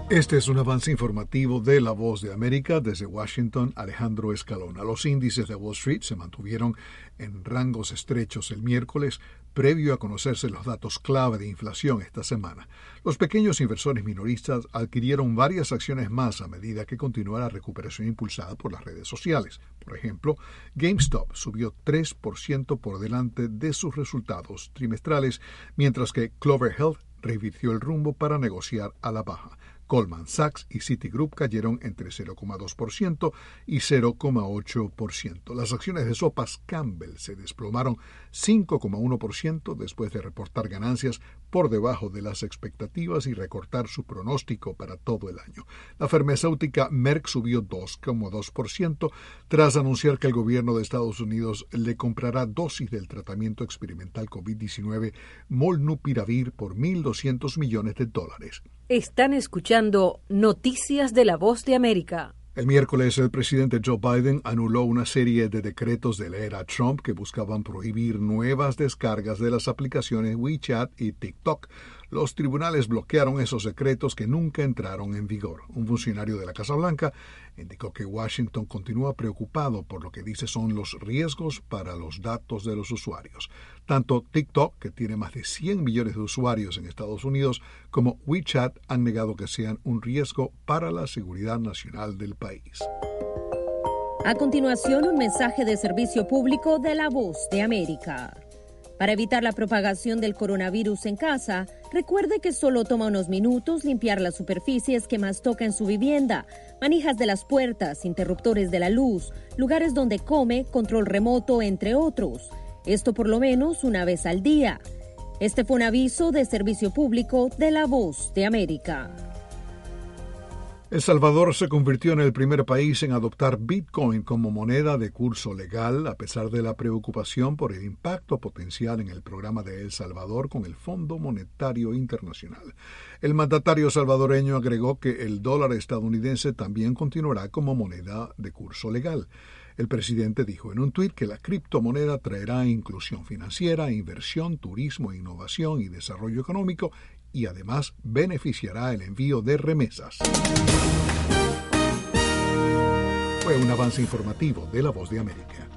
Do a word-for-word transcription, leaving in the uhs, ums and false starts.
Este es un avance informativo de La Voz de América. Desde Washington, Alejandro Escalona. Los índices de Wall Street se mantuvieron en rangos estrechos el miércoles, previo a conocerse los datos clave de inflación esta semana. Los pequeños inversores minoristas adquirieron varias acciones más a medida que continúa la recuperación impulsada por las redes sociales. Por ejemplo, GameStop subió tres por ciento por delante de sus resultados trimestrales, mientras que Clover Health revirtió el rumbo para negociar a la baja. Goldman Sachs y Citigroup cayeron entre cero coma dos por ciento y cero coma ocho por ciento. Las acciones de sopas Campbell se desplomaron cinco coma uno por ciento después de reportar ganancias por debajo de las expectativas y recortar su pronóstico para todo el año. La farmacéutica Merck subió dos coma dos por ciento tras anunciar que el gobierno de Estados Unidos le comprará dosis del tratamiento experimental COVID diecinueve Molnupiravir por mil doscientos millones de dólares. Están escuchando Noticias de La Voz de América. El miércoles, el presidente Joe Biden anuló una serie de decretos de la era Trump que buscaban prohibir nuevas descargas de las aplicaciones WeChat y TikTok. Los tribunales bloquearon esos decretos que nunca entraron en vigor. Un funcionario de la Casa Blanca indicó que Washington continúa preocupado por lo que dice son los riesgos para los datos de los usuarios. Tanto TikTok, que tiene más de cien millones de usuarios en Estados Unidos, como WeChat han negado que sean un riesgo para la seguridad nacional del país. A continuación, un mensaje de servicio público de La Voz de América. Para evitar la propagación del coronavirus en casa, recuerde que solo toma unos minutos limpiar las superficies que más toca en su vivienda, manijas de las puertas, interruptores de la luz, lugares donde come, control remoto, entre otros. Esto por lo menos una vez al día. Este fue un aviso de servicio público de La Voz de América. El Salvador se convirtió en el primer país en adoptar Bitcoin como moneda de curso legal, a pesar de la preocupación por el impacto potencial en el programa de El Salvador con el Fondo Monetario Internacional. El mandatario salvadoreño agregó que el dólar estadounidense también continuará como moneda de curso legal. El presidente dijo en un tuit que la criptomoneda traerá inclusión financiera, inversión, turismo, innovación y desarrollo económico y además beneficiará el envío de remesas. Fue un avance informativo de La Voz de América.